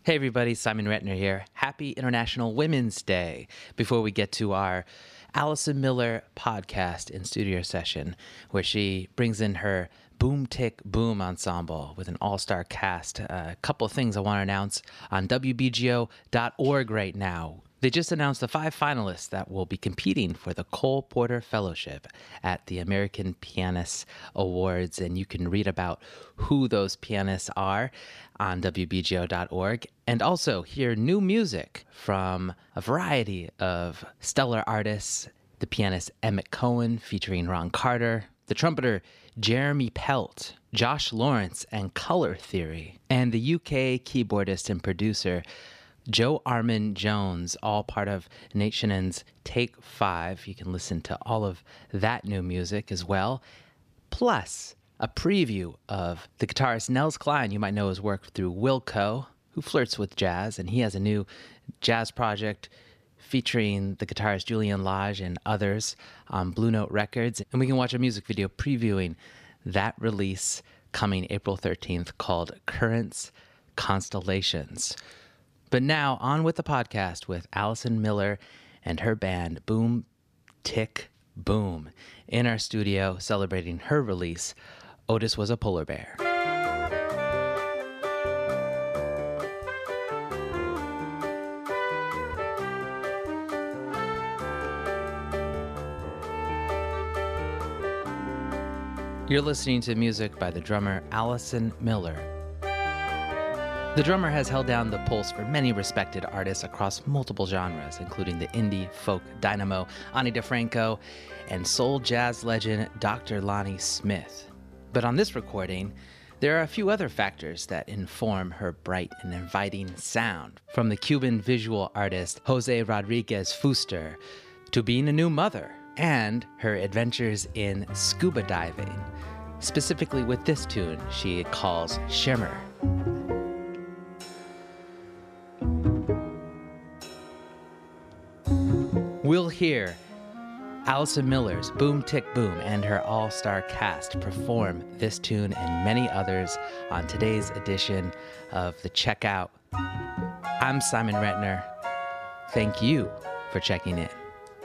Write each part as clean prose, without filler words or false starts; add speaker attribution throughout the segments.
Speaker 1: Hey everybody, Simon Retner here. Happy International Women's Day. Before we get to our Allison Miller podcast in studio session, where she brings in her Boom Tick Boom ensemble with an all-star cast, a couple of things I want to announce on WBGO.org right now. They just announced the 5 finalists that will be competing for the Cole Porter Fellowship at the American Pianists Awards, and you can read about who those pianists are on WBGO.org, and also hear new music from a variety of stellar artists, the pianist Emmett Cohen featuring Ron Carter, the trumpeter Jeremy Pelt, Josh Lawrence and Color Theory, and the UK keyboardist and producer Joe Armon-Jones, all part of Nate Shannon's Take 5. You can listen to all of that new music as well. Plus, a preview of the guitarist Nels Cline. You might know his work through Wilco, who flirts with jazz, and he has a new jazz project featuring the guitarist Julian Lage and others on Blue Note Records. And we can watch a music video previewing that release coming April 13th called Currents Constellations. But now, on with the podcast with Allison Miller and her band Boom Tick Boom in our studio celebrating her release, Otis Was a Polar Bear. You're listening to music by the drummer Allison Miller. The drummer has held down the pulse for many respected artists across multiple genres, including the indie, folk dynamo Ani DeFranco and soul jazz legend Dr. Lonnie Smith. But on this recording, there are a few other factors that inform her bright and inviting sound, from the Cuban visual artist Jose Rodriguez Fuster to being a new mother and her adventures in scuba diving, specifically with this tune she calls Shimmer. We'll hear Allison Miller's Boom Tick Boom and her all-star cast perform this tune and many others on today's edition of The Checkout. I'm Simon Retner. Thank you for checking in.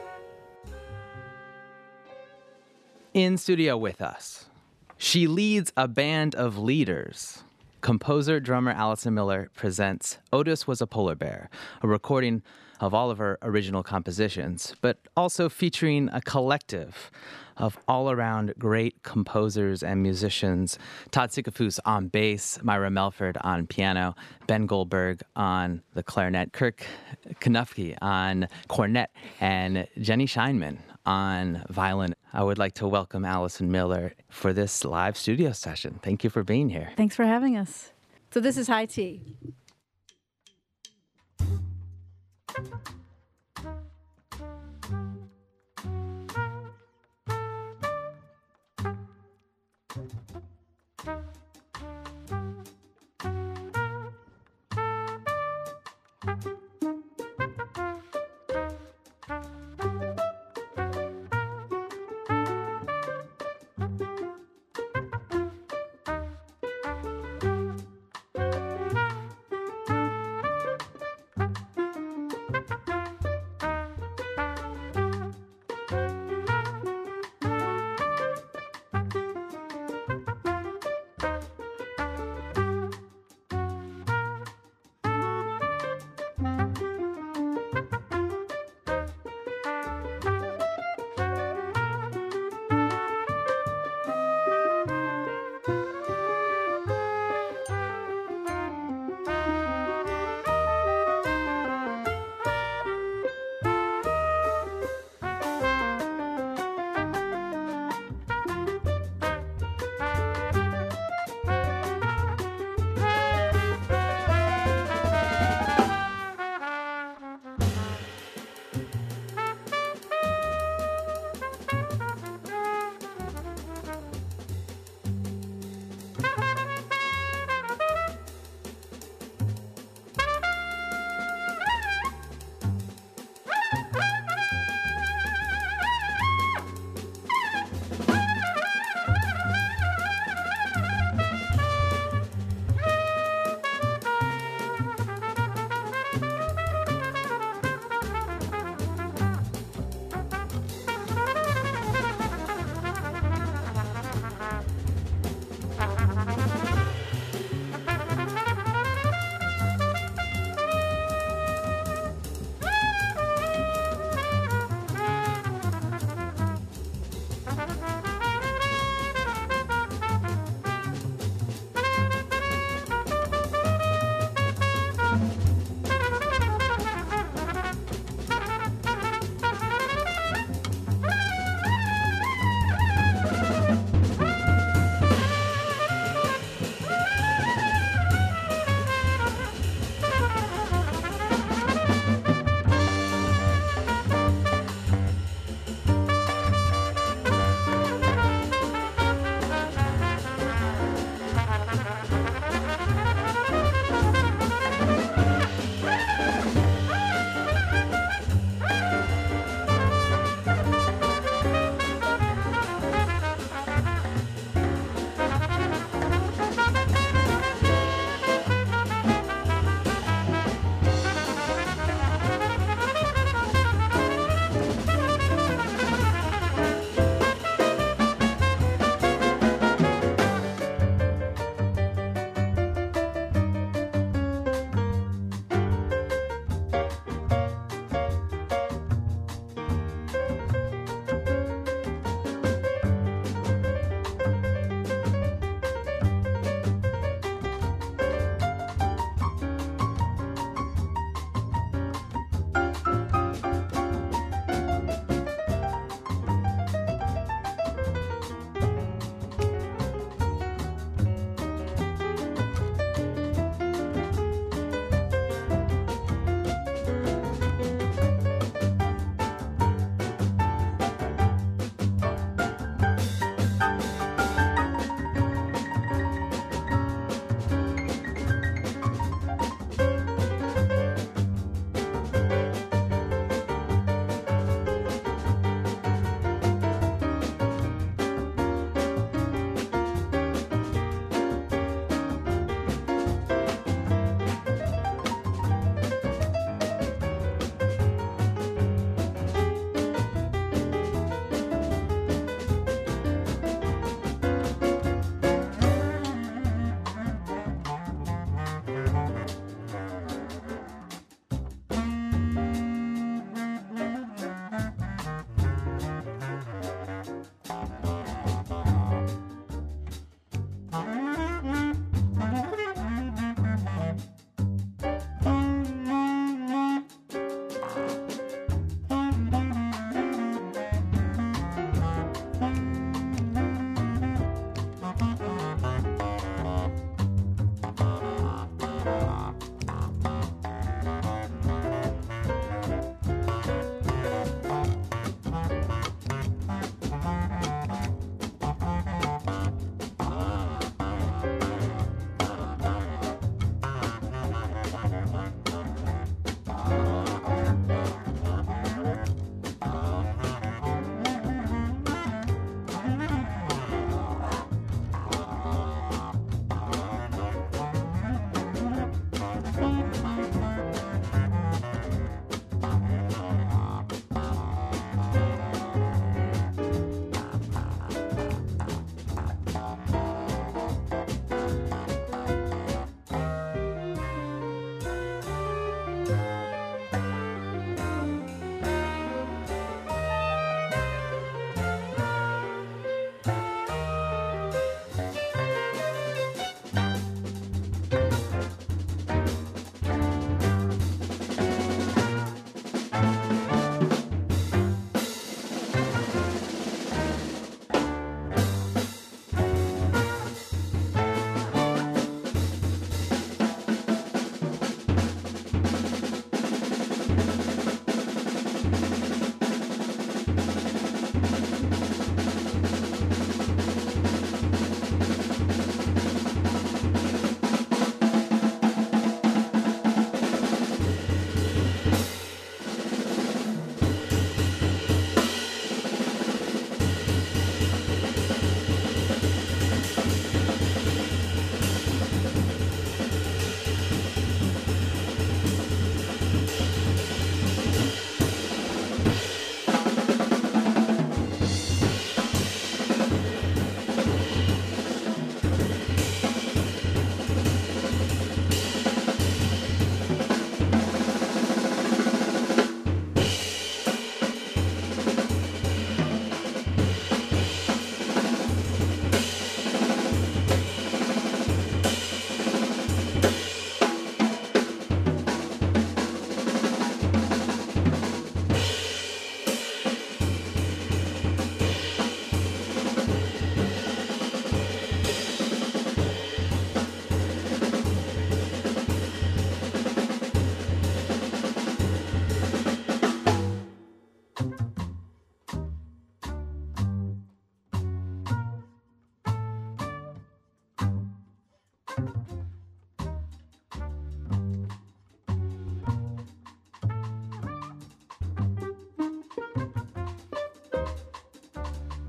Speaker 1: In studio with us, she leads a band of leaders. Composer, drummer Allison Miller presents Otis Was a Polar Bear, a recording of all of her original compositions, but also featuring a collective of all-around great composers and musicians. Todd Sikafus on bass, Myra Melford on piano, Ben Goldberg on the clarinet, Kirk Knufke on cornet, and Jenny Scheinman on violin. I would like to welcome Allison Miller for this live studio session. Thank you for being here.
Speaker 2: Thanks for having us. So this is high tea.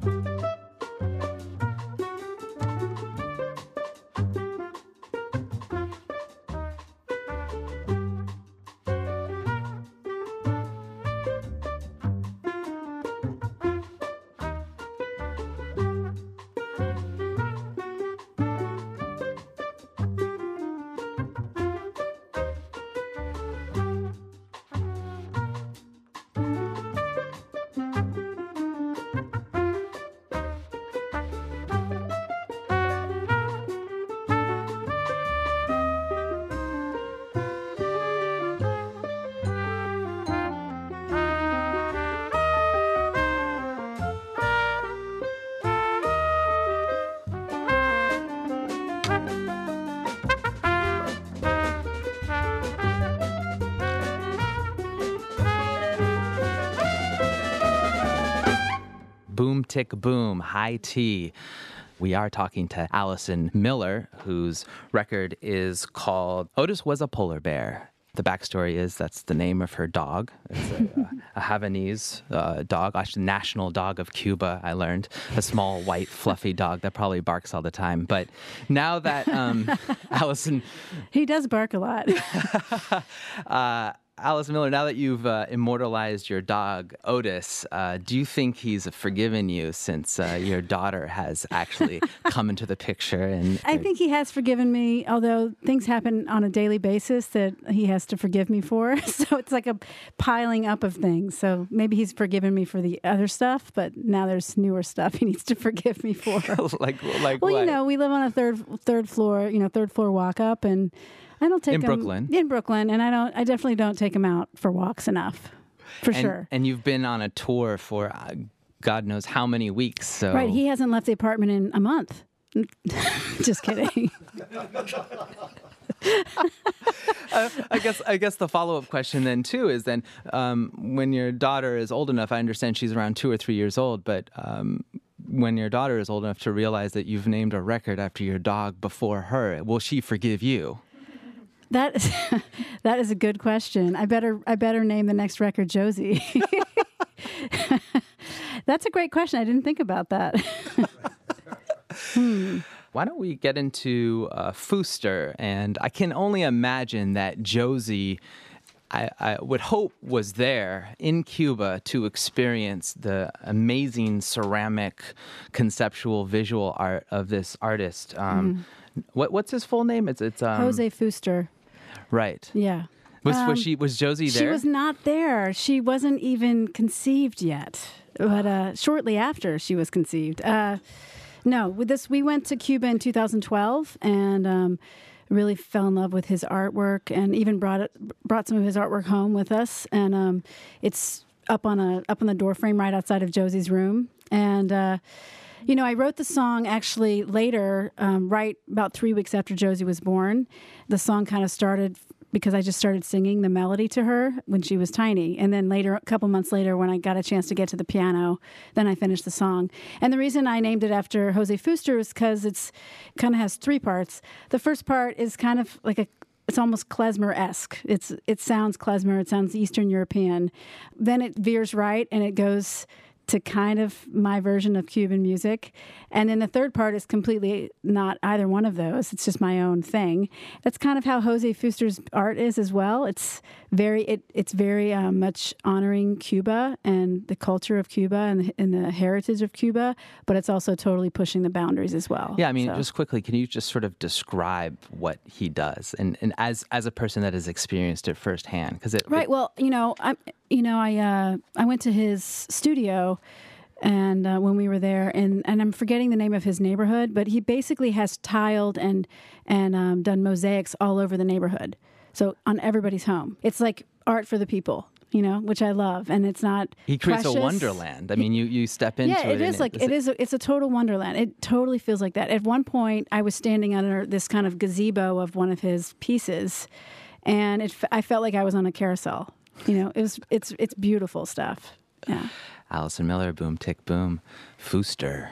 Speaker 1: Boom Tick Boom, High Tea. We are talking to Allison Miller, whose record is called Otis Was a Polar Bear. The backstory is that's the name of her dog. It's a Havanese dog, actually national dog of Cuba, I learned. A small, white, fluffy dog that probably barks all the time. But now that Allison...
Speaker 2: He does bark a lot.
Speaker 1: Allison Miller, now that you've immortalized your dog, Otis, do you think he's forgiven you since your daughter has actually come into the picture?
Speaker 2: I think he has forgiven me, although things happen on a daily basis that he has to forgive me for. So it's like a piling up of things. So maybe he's forgiven me for the other stuff, but now there's newer stuff he needs to forgive me for.
Speaker 1: like
Speaker 2: well,
Speaker 1: what?
Speaker 2: You know, we live on a third floor, third floor walk up, and I don't take
Speaker 1: in
Speaker 2: Brooklyn, and I definitely don't take him out for walks enough, sure.
Speaker 1: And you've been on a tour for God knows how many weeks. So
Speaker 2: right, he hasn't left the apartment in a month. Just kidding.
Speaker 1: I guess the follow-up question then too is then when your daughter is old enough, I understand she's around 2 or 3 years old, but when your daughter is old enough to realize that you've named a record after your dog before her, will she forgive you?
Speaker 2: That is a good question. I better name the next record Josie. That's a great question. I didn't think about that.
Speaker 1: Why don't we get into Fooster? And I can only imagine that Josie, I would hope, was there in Cuba to experience the amazing ceramic, conceptual, visual art of this artist. What's his full name? It's
Speaker 2: Jose Fooster.
Speaker 1: Right.
Speaker 2: Yeah.
Speaker 1: Was Josie there?
Speaker 2: She was not there. She wasn't even conceived yet. But shortly after she was conceived. No, we went to Cuba in 2012 and really fell in love with his artwork, and even brought some of his artwork home with us. And it's up on the door frame right outside of Josie's room. And I wrote the song actually later, right about 3 weeks after Josie was born. The song kind of started because I just started singing the melody to her when she was tiny. And then later, a couple months later, when I got a chance to get to the piano, then I finished the song. And the reason I named it after Jose Fooster is because it's kind of has 3 parts. The first part is kind of like it's almost klezmer-esque. It sounds klezmer. It sounds Eastern European. Then it veers right and it goes to kind of my version of Cuban music. And then the third part is completely not either one of those. It's just my own thing. That's kind of how Jose Fooster's art is as well. It's very much honoring Cuba and the culture of Cuba and the heritage of Cuba, but it's also totally pushing the boundaries as well.
Speaker 1: Yeah, I mean, just quickly, can you just sort of describe what he does and as a person that has experienced it firsthand?
Speaker 2: Well, I went to his studio and when we were there, and I'm forgetting the name of his neighborhood, but he basically has tiled and done mosaics all over the neighborhood. So on everybody's home. It's like art for the people, which I love. And it's not
Speaker 1: He creates
Speaker 2: precious.
Speaker 1: A wonderland. I mean, you step into it.
Speaker 2: Yeah, it's a total wonderland. It totally feels like that. At one point, I was standing under this kind of gazebo of one of his pieces, and I felt like I was on a carousel. It's beautiful stuff. Yeah.
Speaker 1: Allison Miller, Boom Tick Boom, Fooster.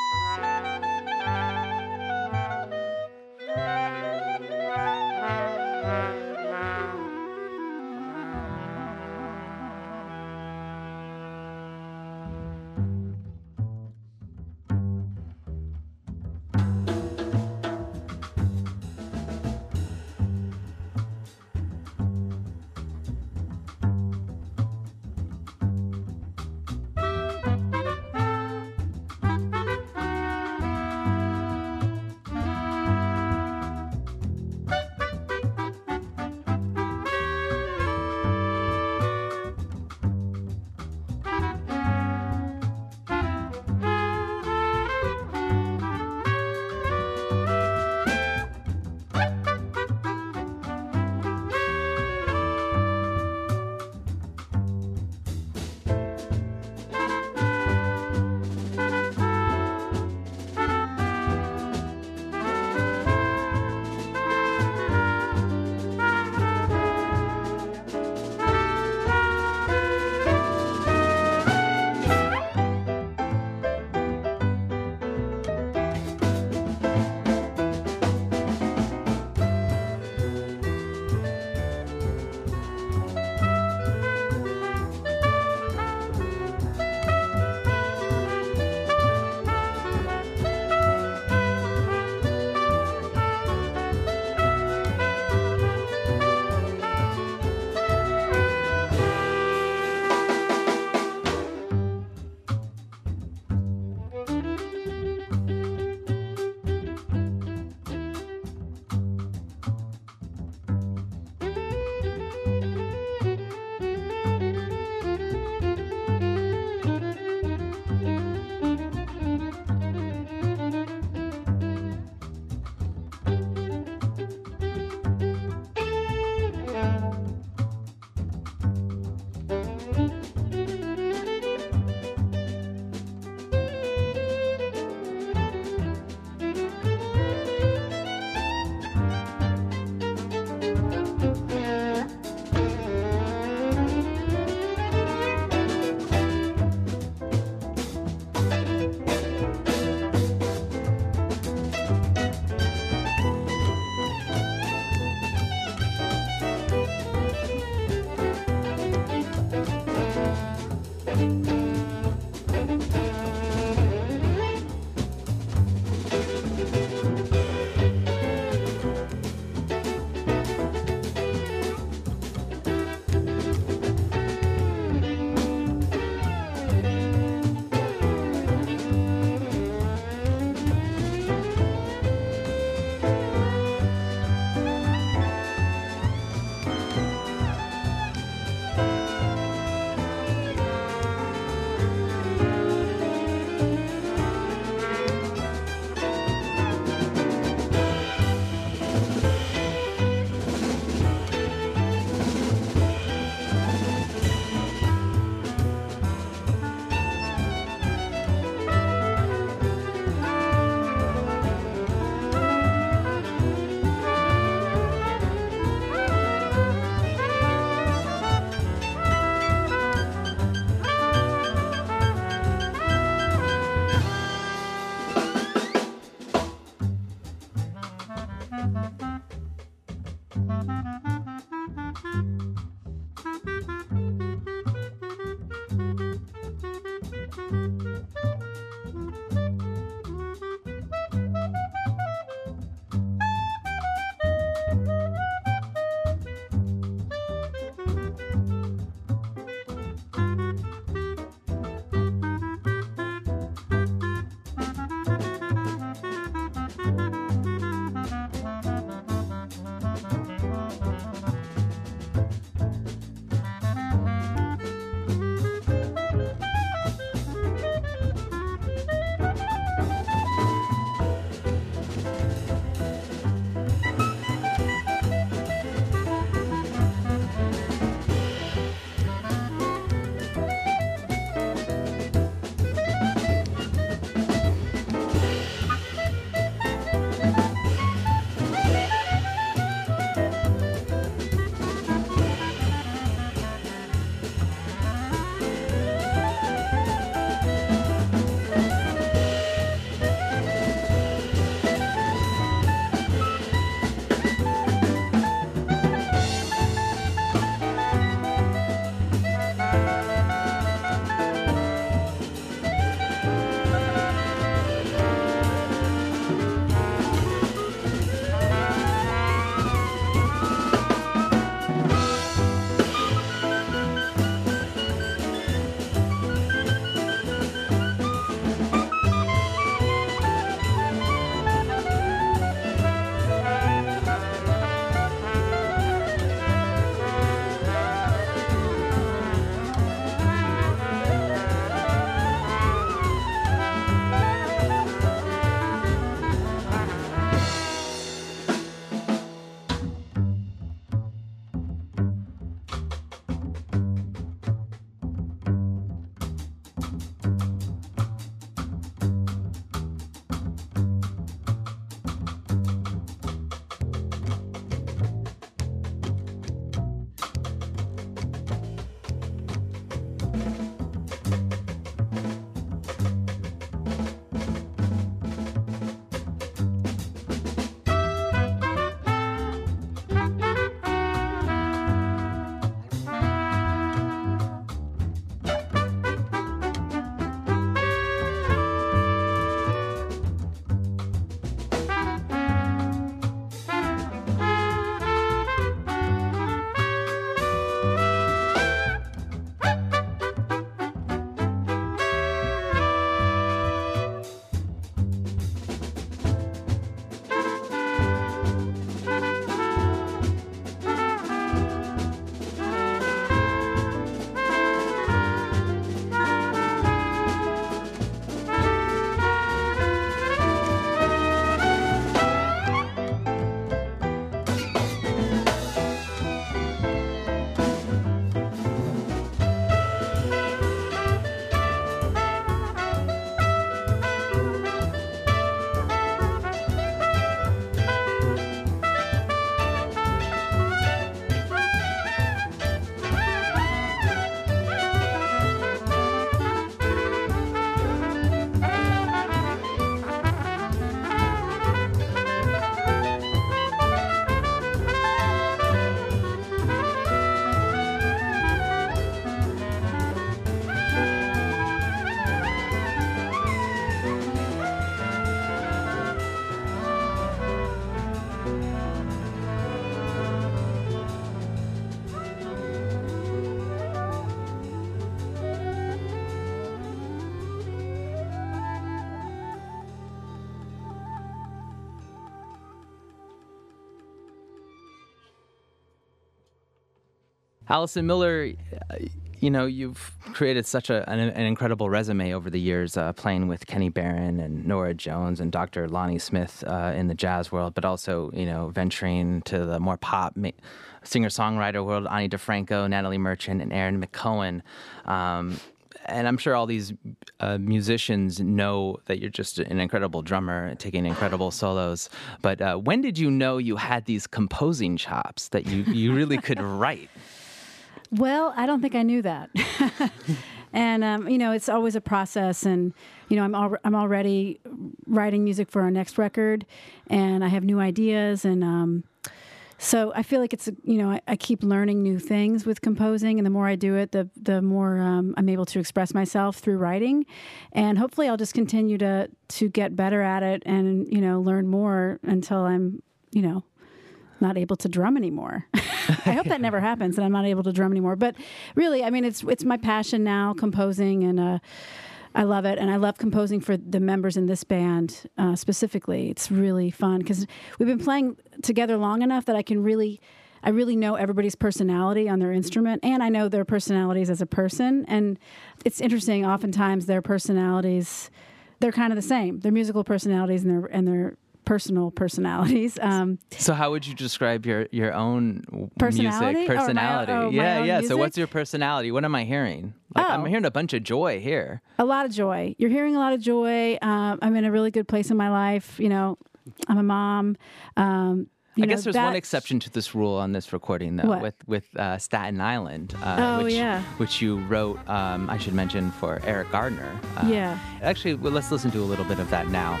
Speaker 1: Allison Miller, you've created such an incredible resume over the years, playing with Kenny Barron and Norah Jones and Dr. Lonnie Smith in the jazz world, but also, venturing to the more pop singer-songwriter world, Ani DeFranco, Natalie Merchant, and Aaron McCohen. And I'm sure all these musicians know that you're just an incredible drummer, taking incredible solos. But when did you know you had these composing chops, that you really could write?
Speaker 2: Well, I don't think I knew that. And, it's always a process. And, I'm already writing music for our next record, and I have new ideas. And so I feel like it's, I keep learning new things with composing. And the more I do it, the more I'm able to express myself through writing. And hopefully I'll just continue to get better at it and, learn more until I'm, not able to drum anymore. I hope that never happens and I'm not able to drum anymore. But really, it's my passion now, composing, and I love it. And I love composing for the members in this band specifically. It's really fun because we've been playing together long enough that I really know everybody's personality on their instrument, and I know their personalities as a person. And it's interesting, oftentimes their personalities, they're kind of the same. Their musical personalities and their personal personalities.
Speaker 1: So how would you describe your own
Speaker 2: personality?
Speaker 1: Music personality?
Speaker 2: My own
Speaker 1: So
Speaker 2: music?
Speaker 1: what's your personality? What am I hearing? I'm hearing a bunch of joy here.
Speaker 2: A lot of joy. You're hearing a lot of joy. I'm in a really good place in my life. I'm a mom.
Speaker 1: I guess there's one exception to this rule on this recording, though,
Speaker 2: what?
Speaker 1: with Staten Island, which you wrote, I should mention, for Eric Gardner. Actually, let's listen to a little bit of that now.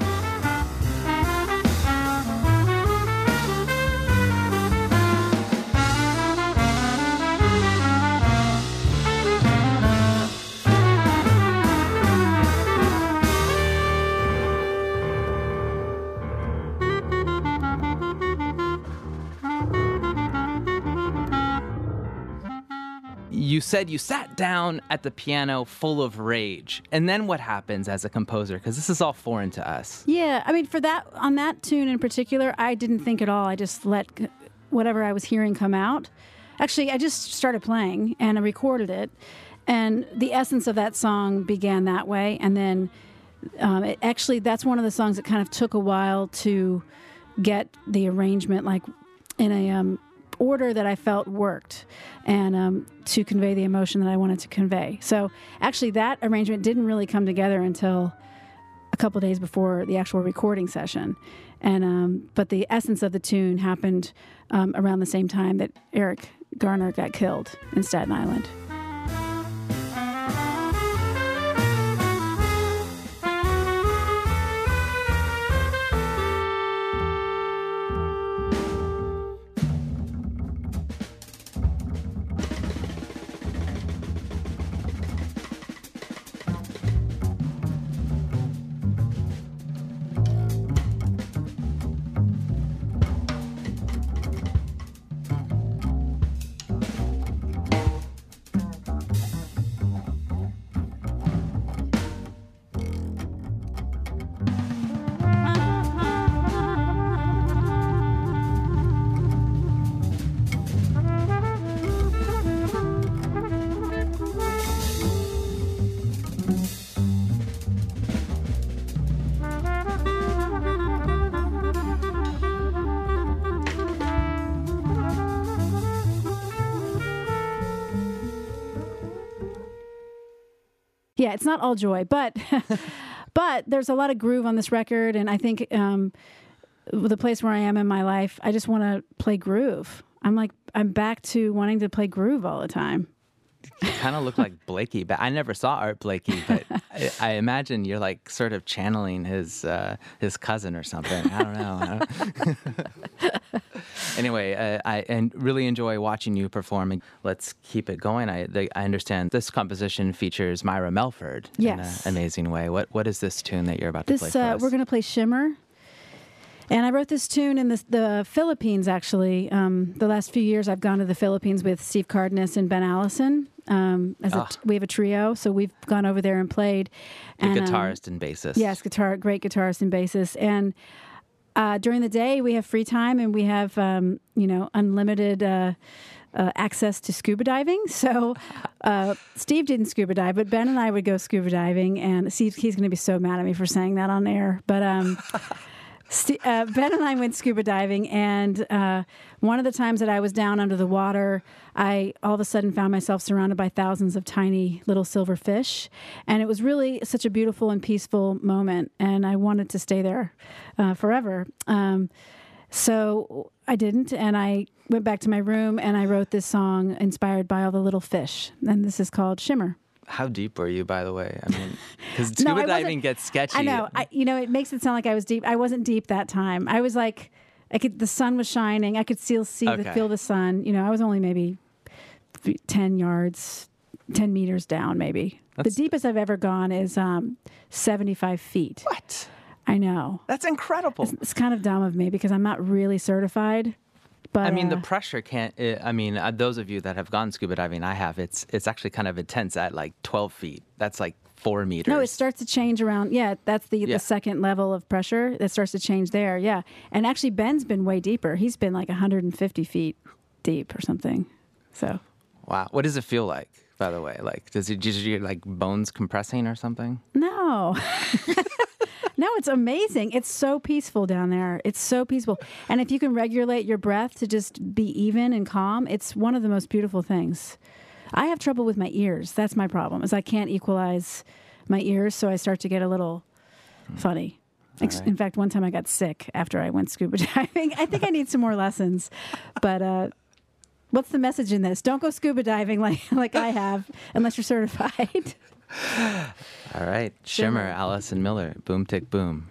Speaker 1: You said you sat down at the piano full of rage. And then what happens as a composer? Because this is all foreign to us.
Speaker 2: Yeah, on that tune in particular, I didn't think at all. I just let whatever I was hearing come out. Actually, I just started playing and I recorded it. And the essence of that song began that way. And then that's one of the songs that kind of took a while to get the arrangement in a order that I felt worked, and to convey the emotion that I wanted to convey. So actually that arrangement didn't really come together until a couple days before the actual recording session. And but the essence of the tune happened around the same time that Eric Garner got killed in Staten Island. Yeah, it's not all joy, but there's a lot of groove on this record, and I think the place where I am in my life, I just want to play groove. I'm back to wanting to play groove all the time.
Speaker 1: You kind of look like Blakey, but I never saw Art Blakey, but I imagine you're like sort of channeling his cousin or something. I don't know. Anyway, I really enjoy watching you perform. Let's keep it going. I understand this composition features Myra Melford in an amazing way. What is this tune that you're about to play for us?
Speaker 2: We're going to play Shimmer. And I wrote this tune in the Philippines, actually. The last few years, I've gone to the Philippines with Steve Cardenas and Ben Allison. We have a trio, so we've gone over there and played.
Speaker 1: Guitarist and bassist.
Speaker 2: Yes, great guitarist and bassist. And during the day, we have free time, and we have unlimited access to scuba diving. So Steve didn't scuba dive, but Ben and I would go scuba diving. And Steve, he's going to be so mad at me for saying that on air. But Ben and I went scuba diving, and one of the times that I was down under the water, I all of a sudden found myself surrounded by thousands of tiny little silver fish, and it was really such a beautiful and peaceful moment, and I wanted to stay there forever. So I didn't, and I went back to my room, and I wrote this song inspired by all the little fish, and this is called Shimmer.
Speaker 1: How deep were you, by the way? I mean, because scuba diving gets sketchy.
Speaker 2: I know. It makes it sound like I was deep. I wasn't deep that time. I was like, the sun was shining. I could still feel the sun. I was only maybe 10 meters down, maybe. The deepest I've ever gone is 75 feet.
Speaker 1: What?
Speaker 2: I know.
Speaker 1: That's incredible.
Speaker 2: It's kind of dumb of me because I'm not really certified. But,
Speaker 1: I mean, the pressure can't. Those of you that have gone scuba diving, I have. It's actually kind of intense at like 12 feet. That's like 4 meters.
Speaker 2: No, it starts to change around. Yeah, that's the second level of pressure that starts to change there. Yeah, and actually, Ben's been way deeper. He's been like 150 feet deep or something. So.
Speaker 1: Wow, what does it feel like? By the way, like, does your like bones compressing or something?
Speaker 2: No. No, it's amazing. It's so peaceful down there. It's so peaceful. And if you can regulate your breath to just be even and calm, it's one of the most beautiful things. I have trouble with my ears. That's my problem, is I can't equalize my ears, so I start to get a little funny. Right. In fact, one time I got sick after I went scuba diving. I think I need some more lessons. But what's the message in this? Don't go scuba diving like I have, unless you're certified.
Speaker 1: All right. Shimmer, Allison Miller, Boom Tick Boom.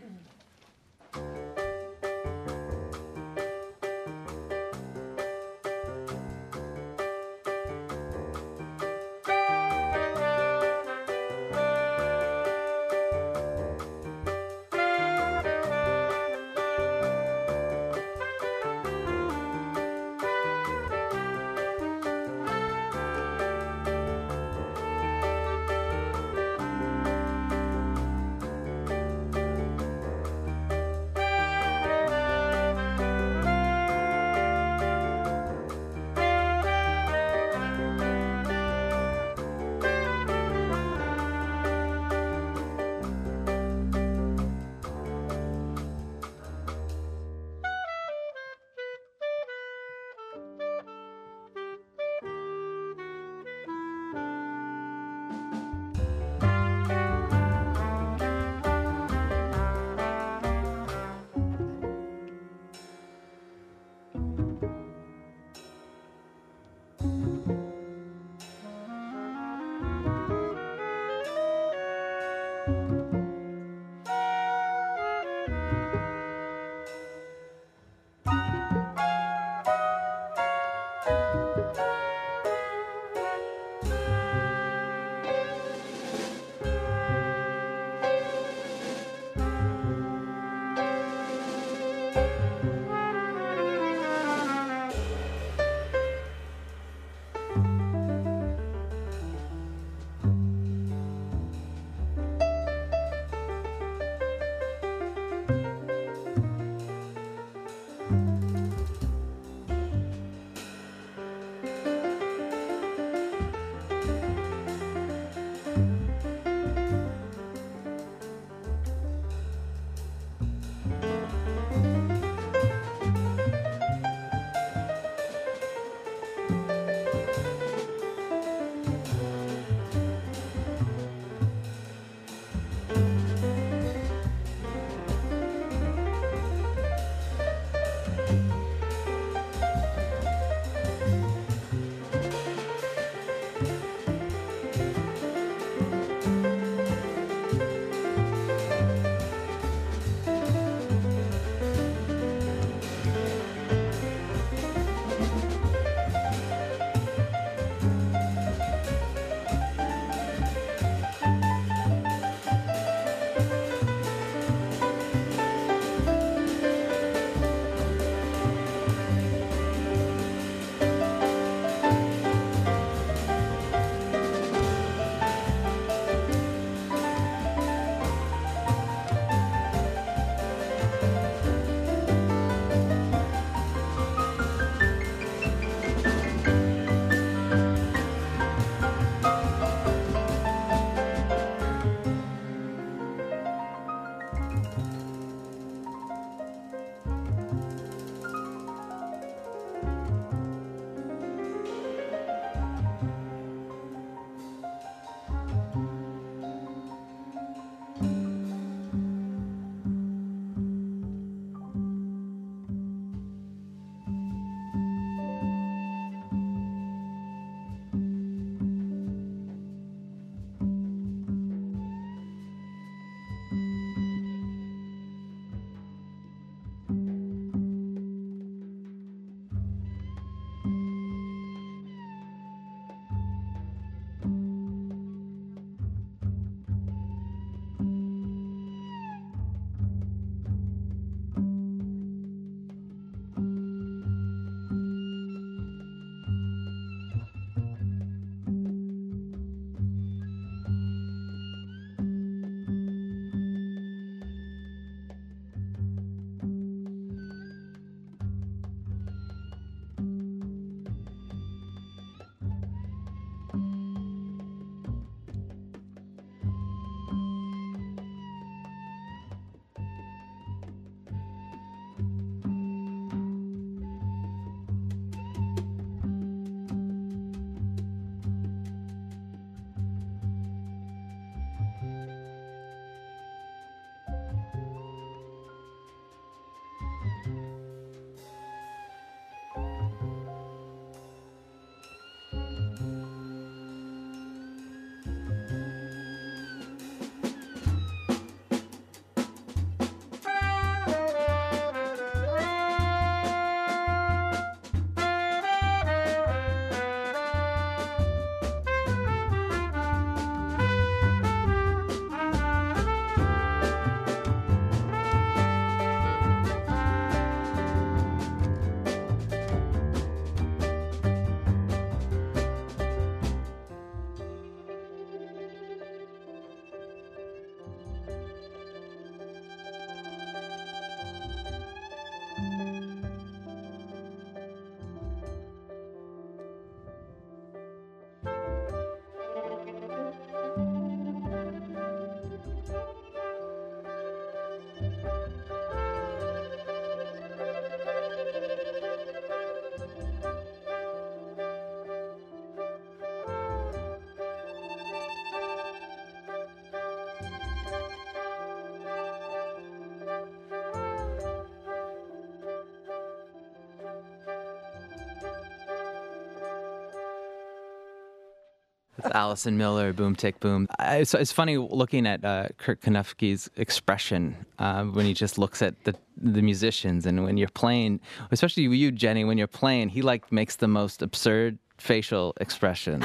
Speaker 1: It's Allison Miller, Boom Tick Boom. It's funny looking at Kurt Konofsky's expression when he just looks at the musicians, and when you're playing, especially you, Jenny, when you're playing, he like makes the most absurd facial expressions.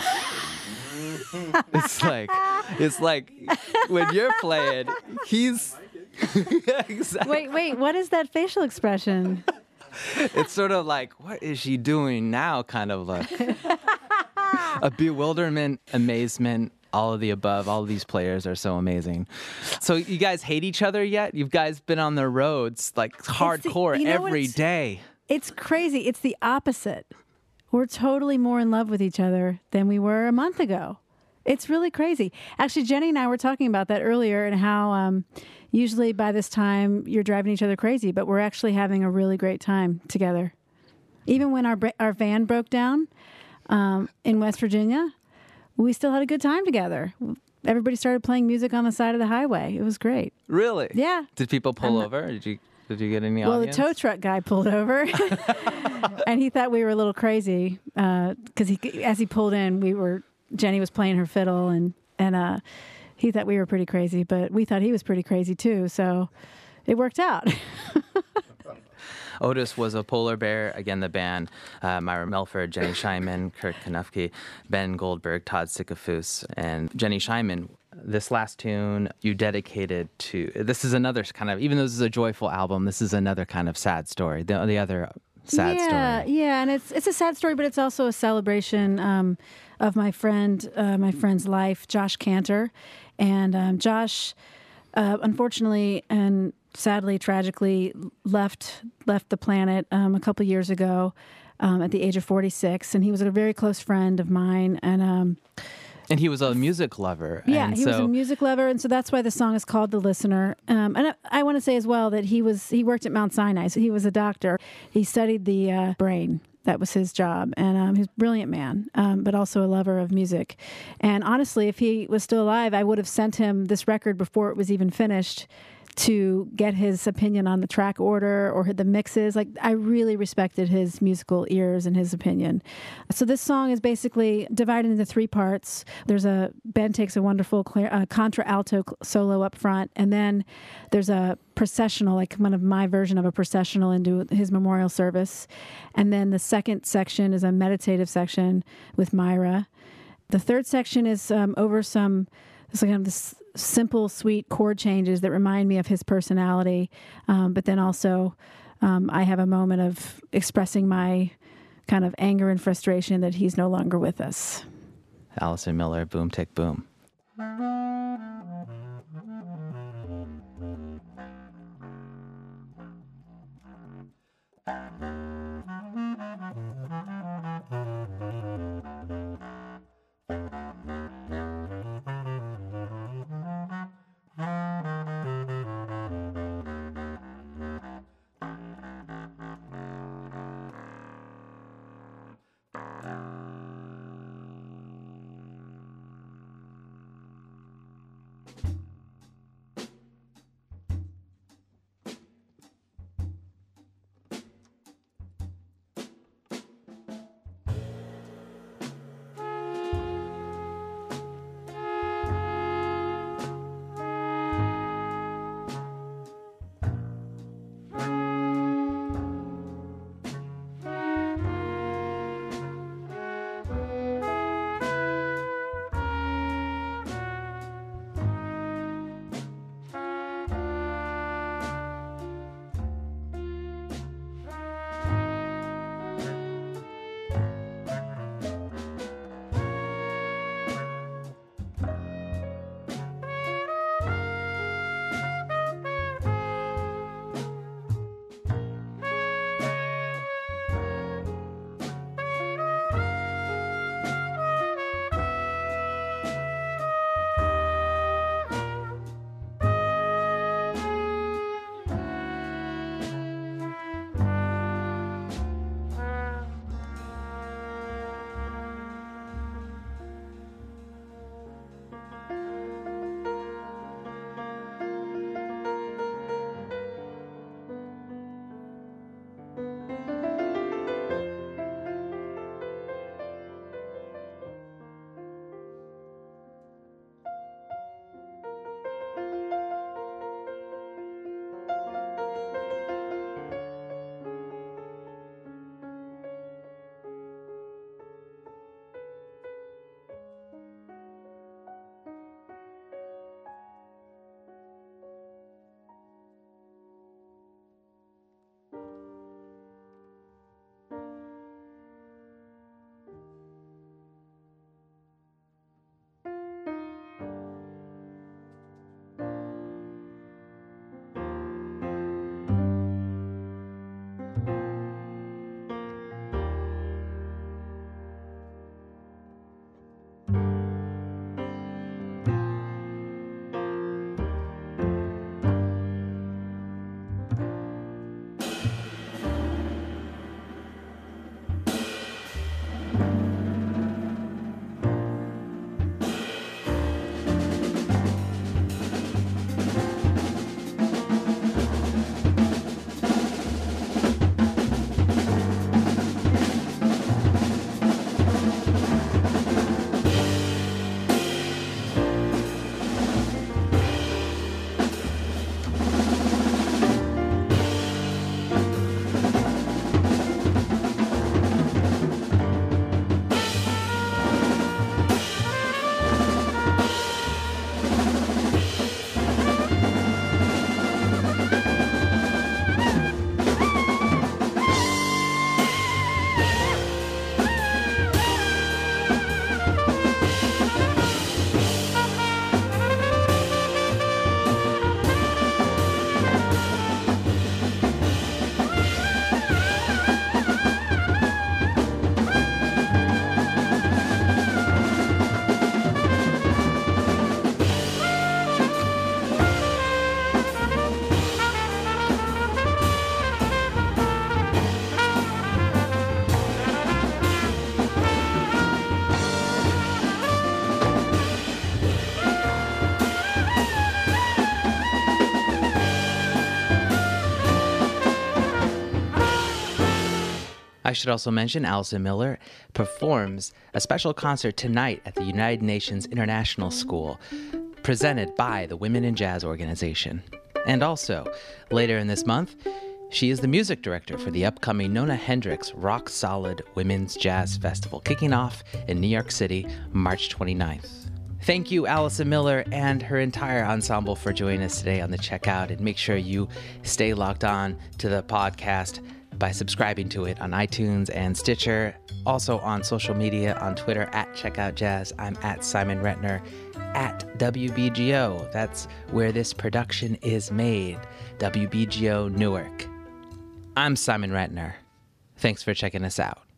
Speaker 1: It's like when you're playing, he's exactly.
Speaker 2: Wait, what is that facial expression?
Speaker 1: It's sort of like, what is she doing now? Kind of like a bewilderment, amazement, all of the above. All of these players are so amazing. So you guys hate each other yet? You guys been on the roads like hardcore every day.
Speaker 2: It's crazy. It's the opposite. We're totally more in love with each other than we were a month ago. It's really crazy. Actually, Jenny and I were talking about that earlier, and how usually by this time you're driving each other crazy, but we're actually having a really great time together. Even when our van broke down in West Virginia, we still had a good time together. Everybody started playing music on the side of the highway. It was great.
Speaker 1: Really?
Speaker 2: Yeah.
Speaker 1: Did people pull over? Did you get any
Speaker 2: Well,
Speaker 1: audience?
Speaker 2: the tow truck guy pulled over, and he thought we were a little crazy because as he pulled in, Jenny was playing her fiddle, and he thought we were pretty crazy, but we thought he was pretty crazy too. So it worked out.
Speaker 1: Otis was a polar bear. Again, the band, Myra Melford, Jenny Scheinman, Kurt Konofsky, Ben Goldberg, Todd Sikafus, and Jenny Scheinman. This last tune you dedicated to, this is another kind of, even though this is a joyful album, this is another kind of sad story. The other sad story.
Speaker 2: Yeah, and it's a sad story, but it's also a celebration of my friend's life, Josh Cantor. And Josh, unfortunately and sadly, tragically, left the planet a couple years ago at the age of 46. And he was a very close friend of mine.
Speaker 1: And he was a music lover.
Speaker 2: Yeah,
Speaker 1: and
Speaker 2: he was a music lover, and so that's why the song is called "The Listener." And I want to say as well that he worked at Mount Sinai, so he was a doctor. He studied the brain. That was his job, and he was a brilliant man, but also a lover of music. And honestly, if he was still alive, I would have sent him this record before it was even finished to get his opinion on the track order or the mixes. Like, I really respected his musical ears and his opinion. So this song is basically divided into 3 parts. Ben takes a wonderful contra alto solo up front, and then there's a processional, like one of my version of a processional into his memorial service. And then the second section is a meditative section with Myra. The third section is over some, it's like kind of this simple, sweet chord changes that remind me of his personality. But then also I have a moment of expressing my kind of anger and frustration that he's no longer with us.
Speaker 1: Allison Miller, Boom Tick Boom. I should also mention Allison Miller performs a special concert tonight at the United Nations International School, presented by the Women in Jazz organization. And also, later in this month, she is the music director for the upcoming Nona Hendryx Rock Solid Women's Jazz Festival, kicking off in New York City, March 29th. Thank you, Allison Miller and her entire ensemble, for joining us today on the Checkout. And make sure you stay logged on to the podcast by subscribing to it on iTunes and Stitcher. Also on social media, on Twitter at Checkout Jazz. I'm at Simon Retner at WBGO. That's where this production is made, WBGO Newark. I'm Simon Retner. Thanks for checking us out.